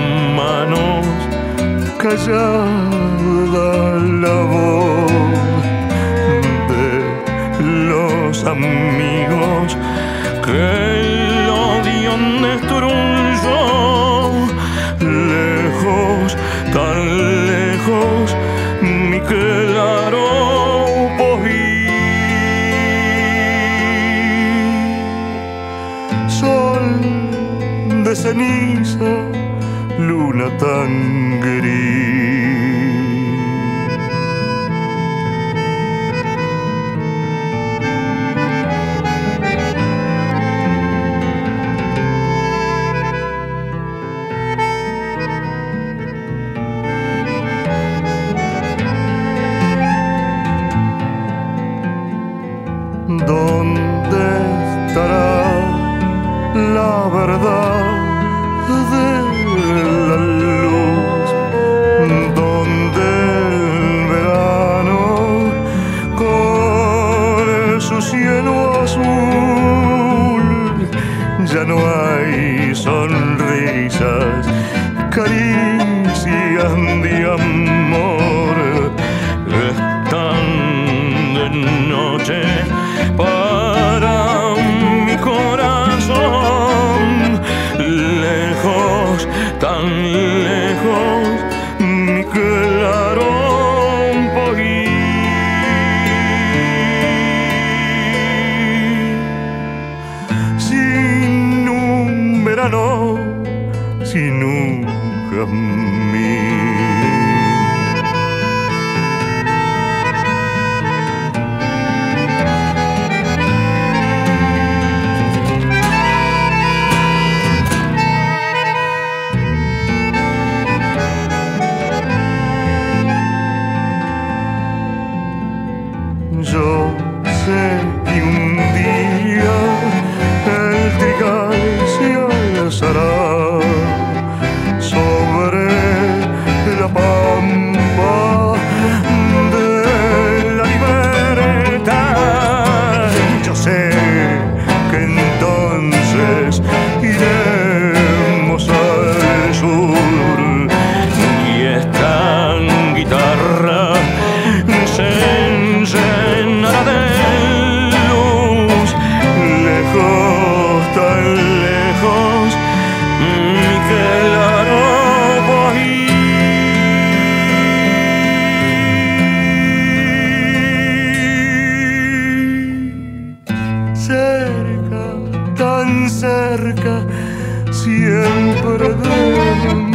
manos, callada la voz de los amigos que el odio destruyó. Lejos, tan lejos, mi claro sol de ceniza, luna tan gris. ¿Dónde estará la verdad de la luz? Donde el verano con su cielo azul ya no hay sonrisas, caricias de amor, están de noche para mi corazón. Lejos, tan lejos, mi claro sin un verano, sin un jazmín. Yo sé que un día el trigal se alzará sobre la pampa de la libertad. Yo sé que entonces iremos al sur y esta guitarra se llenará de luz. Lejos, tan lejos, mi claro país. Cerca, tan cerca, siempre de